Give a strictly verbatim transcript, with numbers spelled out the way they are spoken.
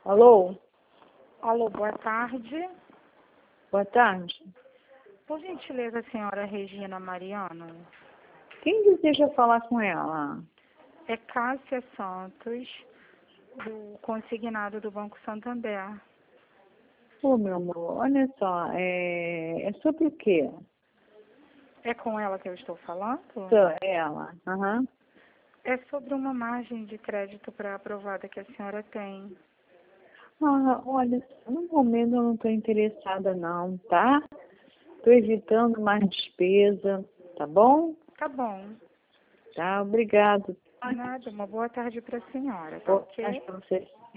Alô? Alô, boa tarde. Boa tarde. Por gentileza, a senhora Regina Mariano. Quem deseja falar com ela? É Cássia Santos, do consignado do Banco Santander. Ô, meu amor, olha só, é, é sobre o quê? É com ela que eu estou falando? Só ela. Aham. É sobre uma margem de crédito pré-aprovada que a senhora tem. Ah, olha, no momento eu não estou interessada não, tá? Estou evitando mais despesa, tá bom? Tá bom. Tá, obrigado. Nada, uma boa tarde para a senhora, tá Boa ok? tarde para você.